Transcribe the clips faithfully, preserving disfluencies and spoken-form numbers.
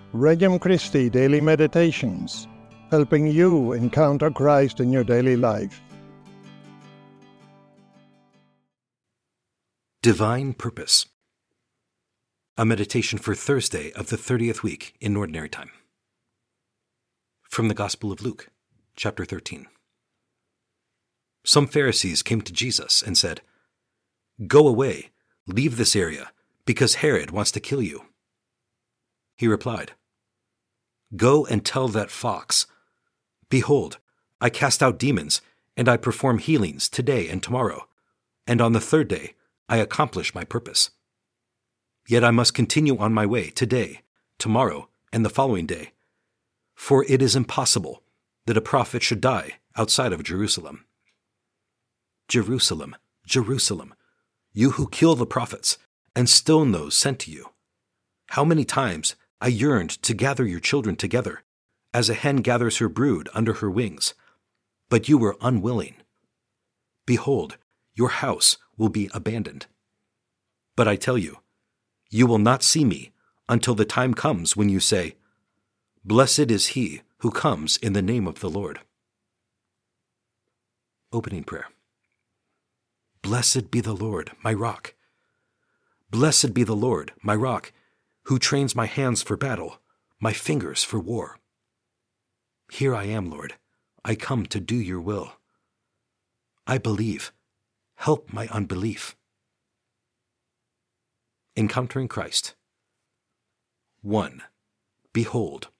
Regnum Christi Daily Meditations, helping you encounter Christ in your daily life. Divine Purpose. A meditation for Thursday of the thirtieth week in Ordinary Time. From the Gospel of Luke, chapter thirteen. Some Pharisees came to Jesus and said, "Go away, leave this area, because Herod wants to kill you." He replied, "Go and tell that fox, 'Behold, I cast out demons, and I perform healings today and tomorrow, and on the third day I accomplish my purpose. Yet I must continue on my way today, tomorrow, and the following day, for it is impossible that a prophet should die outside of Jerusalem. Jerusalem, Jerusalem, you who kill the prophets and stone those sent to you. How many times I yearned to gather your children together, as a hen gathers her brood under her wings, but you were unwilling. Behold, your house will be abandoned. But I tell you, you will not see me until the time comes when you say, 'Blessed is he who comes in the name of the Lord.'" Opening Prayer. Blessed be the Lord, my rock. Blessed be the Lord, my rock, who trains my hands for battle, my fingers for war. Here I am, Lord. I come to do your will. I believe. Help my unbelief. Encountering Christ. one. Behold.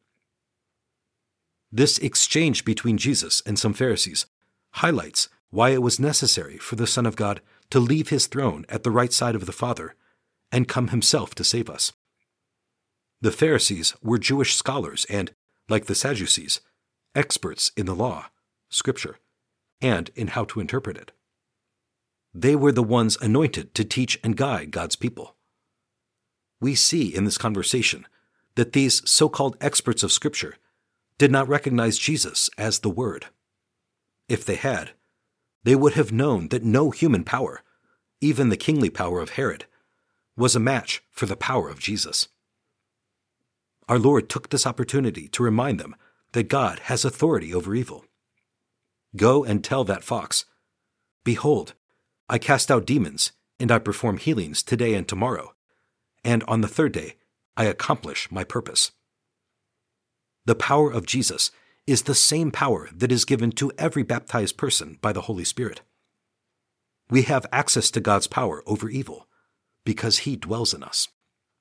This exchange between Jesus and some Pharisees highlights why it was necessary for the Son of God to leave his throne at the right side of the Father and come himself to save us. The Pharisees were Jewish scholars and, like the Sadducees, experts in the law, Scripture, and in how to interpret it. They were the ones anointed to teach and guide God's people. We see in this conversation that these so-called experts of Scripture did not recognize Jesus as the Word. If they had, they would have known that no human power, even the kingly power of Herod, was a match for the power of Jesus. Our Lord took this opportunity to remind them that God has authority over evil. Go and tell that fox, "Behold, I cast out demons, and I perform healings today and tomorrow, and on the third day I accomplish my purpose." The power of Jesus is the same power that is given to every baptized person by the Holy Spirit. We have access to God's power over evil because he dwells in us.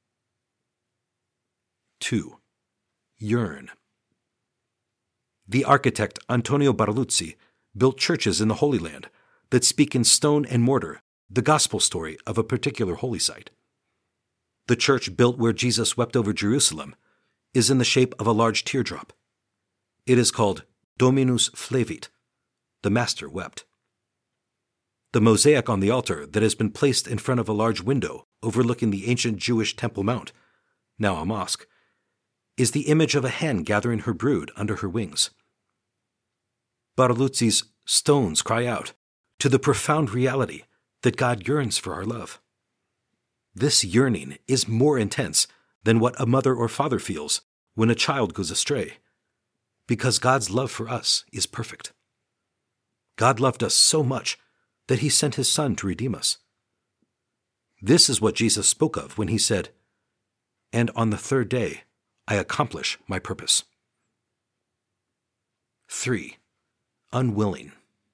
two. Yearn. The architect Antonio Barluzzi built churches in the Holy Land that speak in stone and mortar the gospel story of a particular holy site. The church built where Jesus wept over Jerusalem is in the shape of a large teardrop. It is called Dominus Flevit, the Master wept. The mosaic on the altar that has been placed in front of a large window overlooking the ancient Jewish Temple Mount, now a mosque, is the image of a hen gathering her brood under her wings. Barluzzi's stones cry out to the profound reality that God yearns for our love. This yearning is more intense than what a mother or father feels when a child goes astray, because God's love for us is perfect. God loved us so much that he sent his Son to redeem us. This is what Jesus spoke of when he said, "And on the third day I accomplish my purpose." three. Unwilling.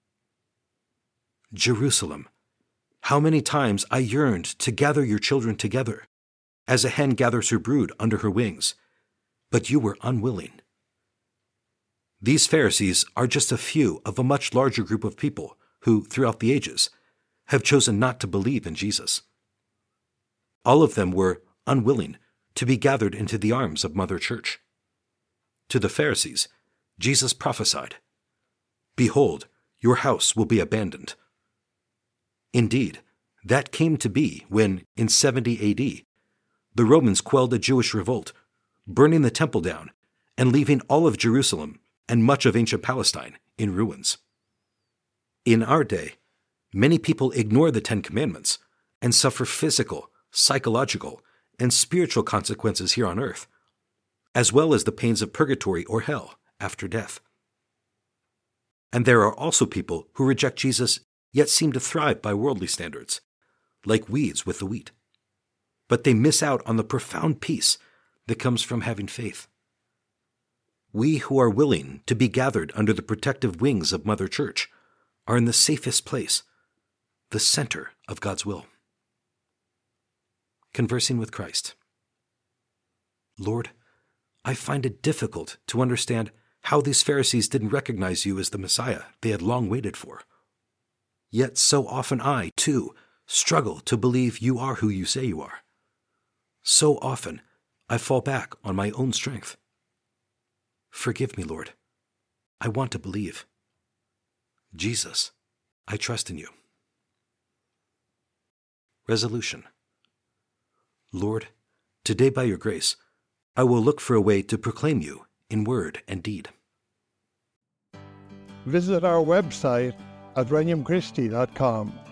Jerusalem, how many times I yearned to gather your children together, as a hen gathers her brood under her wings, but you were unwilling. These Pharisees are just a few of a much larger group of people who, throughout the ages, have chosen not to believe in Jesus. All of them were unwilling to be gathered into the arms of Mother Church. To the Pharisees, Jesus prophesied, "Behold, your house will be abandoned." Indeed, that came to be when, in seventy A D, the Romans quelled a Jewish revolt, burning the temple down and leaving all of Jerusalem and much of ancient Palestine in ruins. In our day, many people ignore the Ten Commandments and suffer physical, psychological, and spiritual consequences here on earth, as well as the pains of purgatory or hell after death. And there are also people who reject Jesus yet seem to thrive by worldly standards, like weeds with the wheat. But they miss out on the profound peace that comes from having faith. We who are willing to be gathered under the protective wings of Mother Church are in the safest place, the center of God's will. Conversing with Christ. Lord, I find it difficult to understand how these Pharisees didn't recognize you as the Messiah they had long waited for. Yet so often I, too, struggle to believe you are who you say you are. So often I fall back on my own strength. Forgive me, Lord. I want to believe. Jesus, I trust in you. Resolution. Lord, today by your grace, I will look for a way to proclaim you in word and deed. Visit our website at regnum christi dot com